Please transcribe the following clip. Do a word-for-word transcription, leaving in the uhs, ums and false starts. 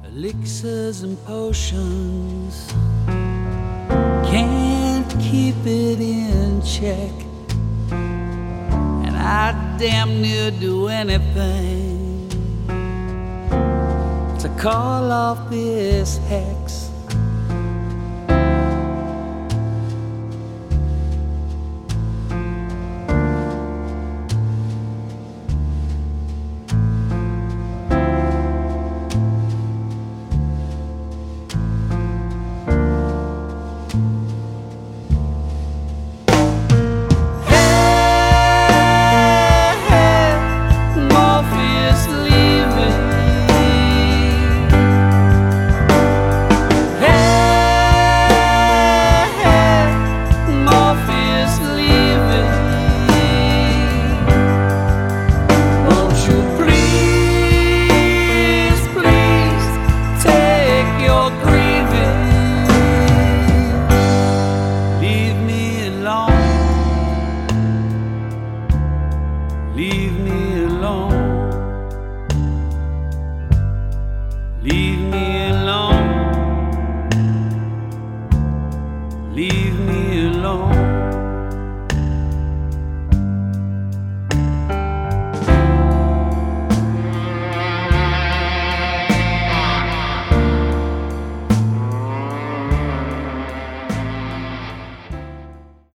Elixirs and potions can't keep it in check, and I damn near do anything to call off this hex.